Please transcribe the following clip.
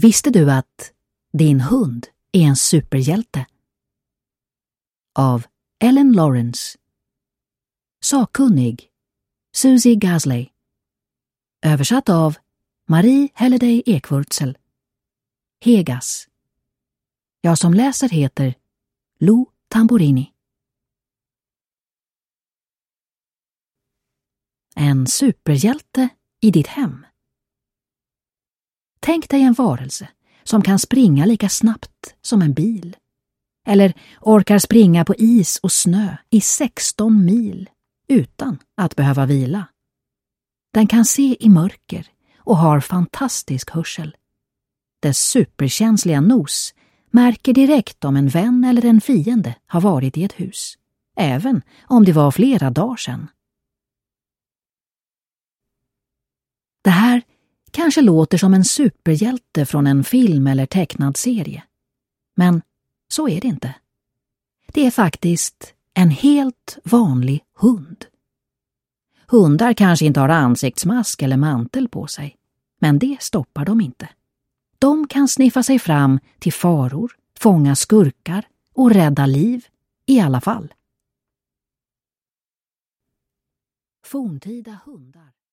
Visste du att din hund är en superhjälte? Av Ellen Lawrence. Sakkunnig Susie Gasley. Översatt av Marie Halliday Ekwurzel. Hegas. Jag som läser heter Lou Tamburini. En superhjälte i ditt hem. Tänk dig en varelse som kan springa lika snabbt som en bil. Eller orkar springa på is och snö i 16 mil utan att behöva vila. Den kan se i mörker och har fantastisk hörsel. Dess superkänsliga nos märker direkt om en vän eller en fiende har varit i ett hus, även om det var flera dagar sedan. Det här kanske låter som en superhjälte från en film eller tecknad serie. Men så är det inte. Det är faktiskt en helt vanlig hund. Hundar kanske inte har ansiktsmask eller mantel på sig, men det stoppar dem inte. De kan sniffa sig fram till faror, fånga skurkar och rädda liv i alla fall. Forntida hundar.